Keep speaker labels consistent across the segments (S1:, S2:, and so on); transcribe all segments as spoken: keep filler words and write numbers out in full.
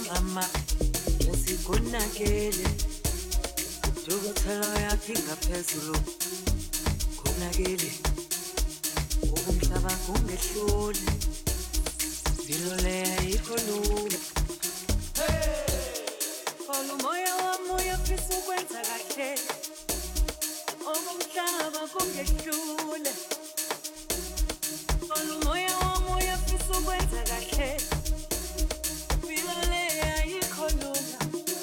S1: Songama yesikunakele Dukuthela yakhe ngaphezulu kunakele Umhlaba kungehluli Dilo leya ikhulula Olumoya wami uyafisa ukwenza kahle Okumhlaba kungehlule Olumoya wami uyafisa ukwenza kahle Dilo leya ikhulula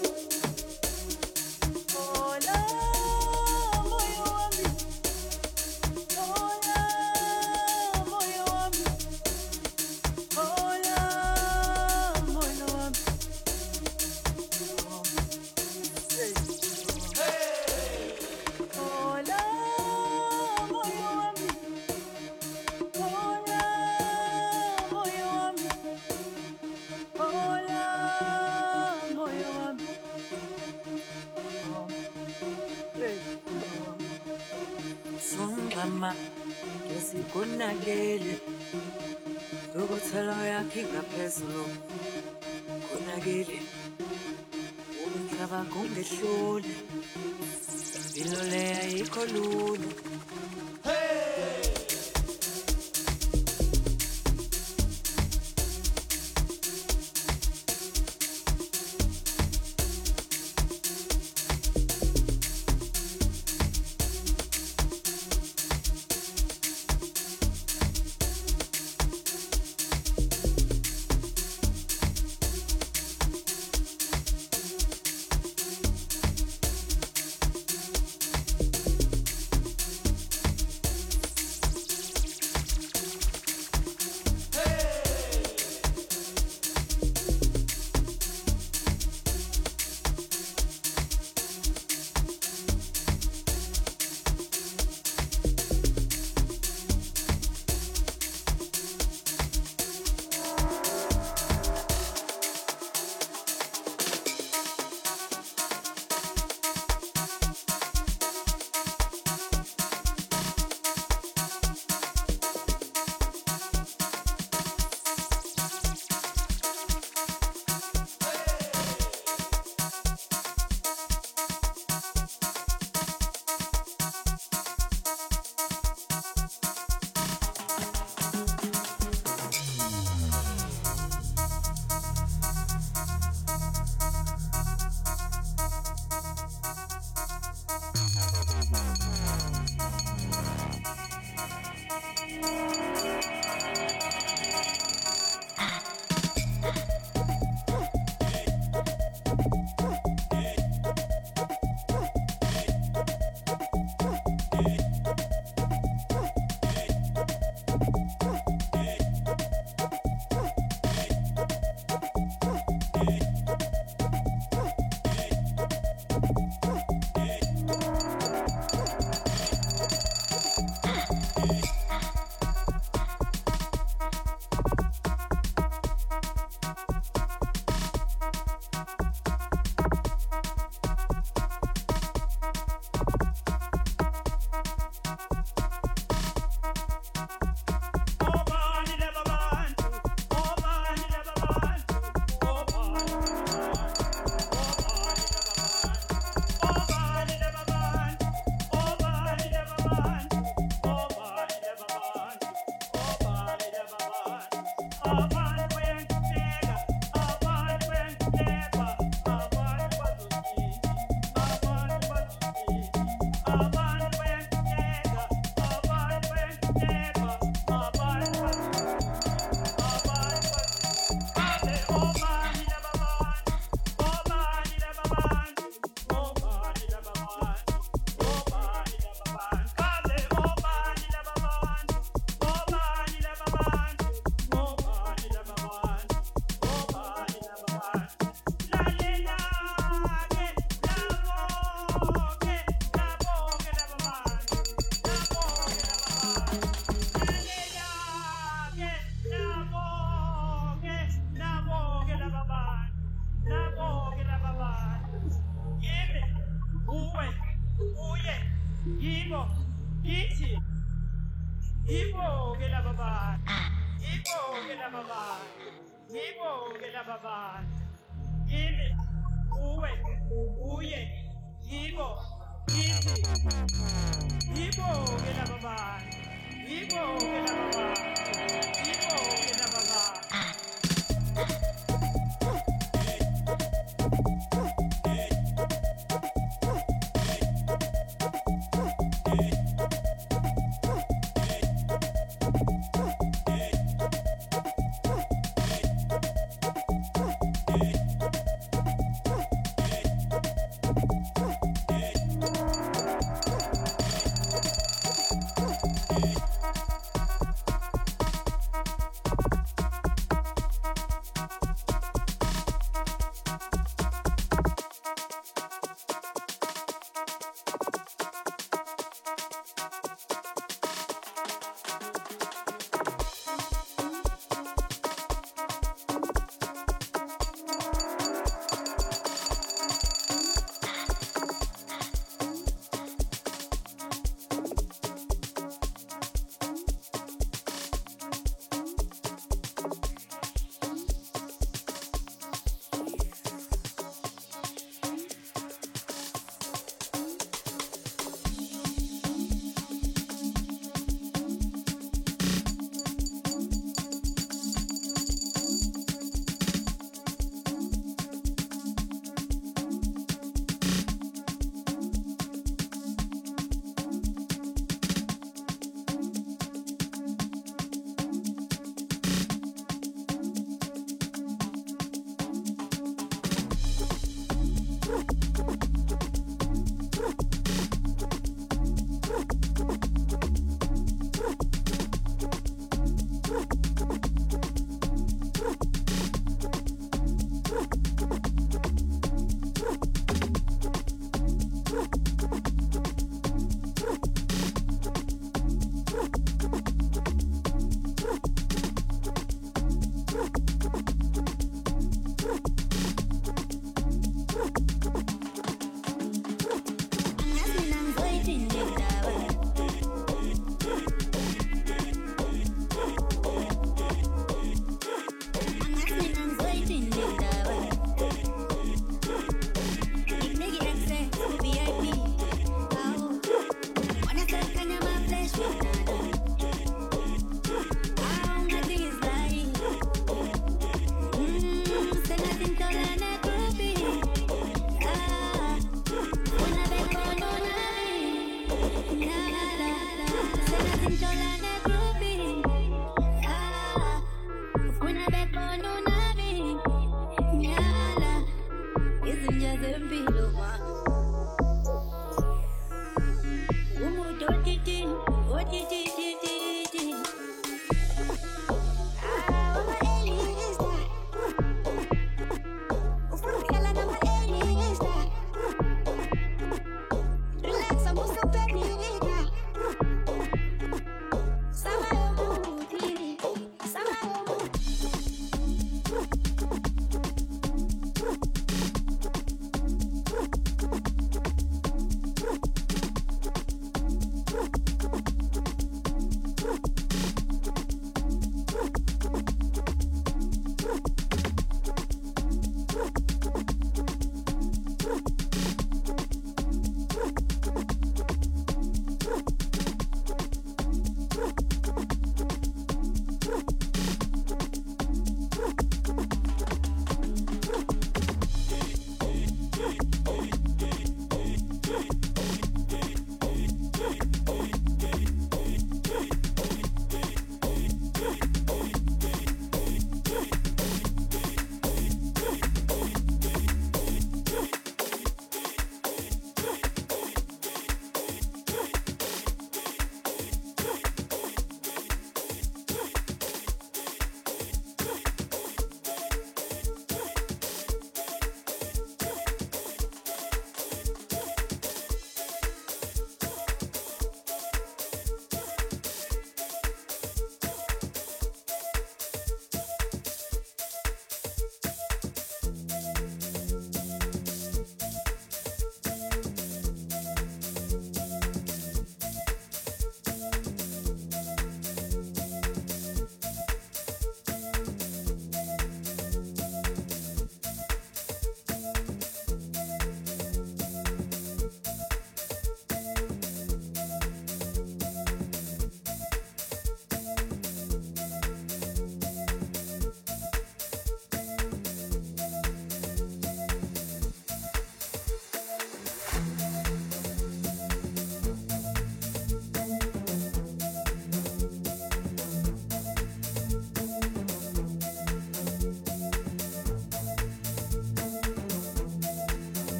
S1: Ola moya wami Ola moya wami Ola moya wami Ola moya wami Ola moya wami Ola moya wami Songama yesikunakele Dukuthela yakhe ngaphezulu kunakele Umhlaba kungehluli Dilo leya ikhulula uwe, uye, yibo, yithi, yibo ke laba bantu, yibo ke laba bantu, yibo ke laba bantu.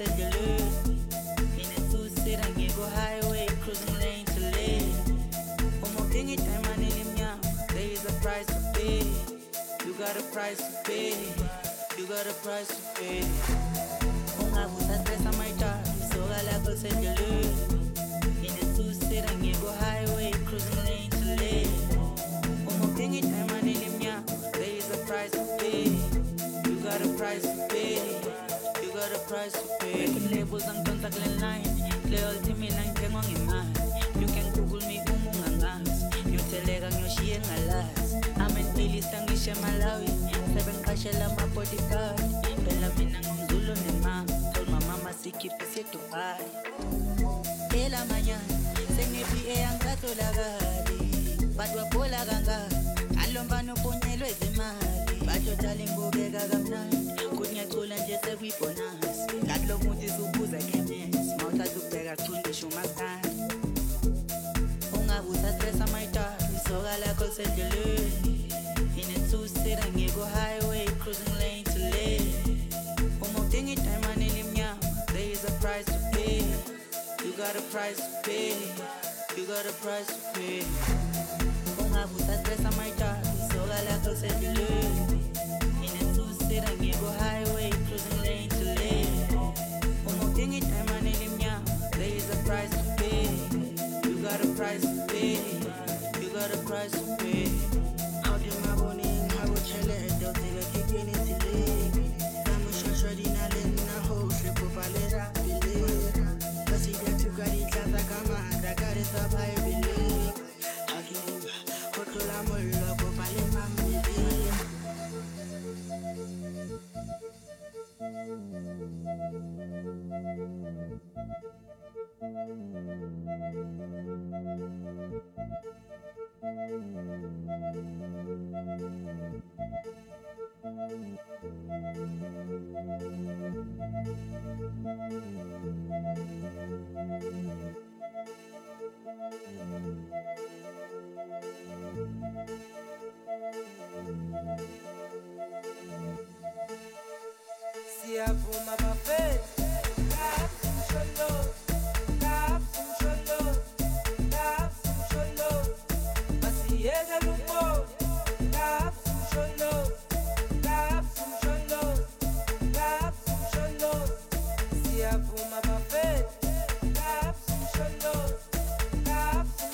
S1: sendleleni. In a two-seater ngiko highway, cruising lane to lane. Uma udinga idayimani elimnyama, there is a price to pay. You got a price to pay. You got a price to pay. Ungabe usastressa mayithathu, isoka lakho sendleleni. In a two-seater ngiko highway, cruising lane to lane. Uma udinga idayimani elimnyama, there is a price to pay. You got a price to pay. You got a price to pay. Record labels angidonsa kule line, loyalty mina ngithengwa ngemali. You can Google me uma ungangazi, ngiyotheleka ngiyoshiya engalazi. I'm an A-list angisho eMalawi, sebengiqashela ama-bodyguard. Phela mina ngumZulu nemama, told my mama sikhiphe siye eDubai. Phela manyana, senginepi eyangikatholakali, bathi waphola kangaka, alombani upunyelwe izimali. Badodala imbukeka kamnandi, kuthi ngiyacula nje sekuyibonus. Ngathi lokhu muthi subuza ekhemesi, mawuthatha ukubheka chundisha umaskandi. Ungabe usastressa mayithathu, isoka lakho sendleleni. In a two-seater ngiko highway, cruising lane to lane. Uma udinga idayimani elimnyama, there is a price to pay. You got a price to pay. You got a price to pay. Ungabe usastressa mayithathu, isoka lakho sendleleni. In a two-seater ngiko highway, cruising lane to lane. Uma udinga idayimani elimnyama, there is a price to pay. You got a price to pay. You got a price to pay.
S2: How do my morning, I will chill it, don't take a kick in it today. I'm a short shorty, not letting a whole slip up, I let her believe. But see that you got it, I got my hand, I got it up, I believe. I can't, what could I more love, but I let my believe.
S1: Siyavuma bafethu, lapha umshondo, lapha umshondo, lapha umshondo. Masiyeke lumo, lapha umshondo, lapha umshondo, lapha umshondo. Siyavuma bafethu, lapha umshondo, lapha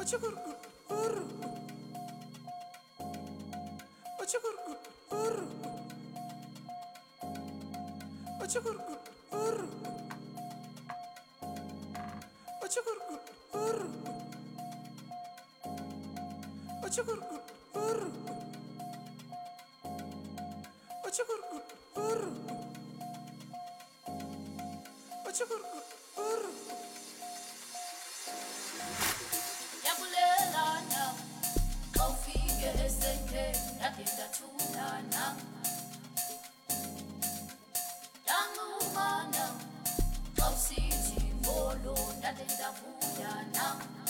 S3: Yabulelana, kawufike esendleni yaphinde thulana. Yangumana, kawusithi mbolo ndade ndavuyana.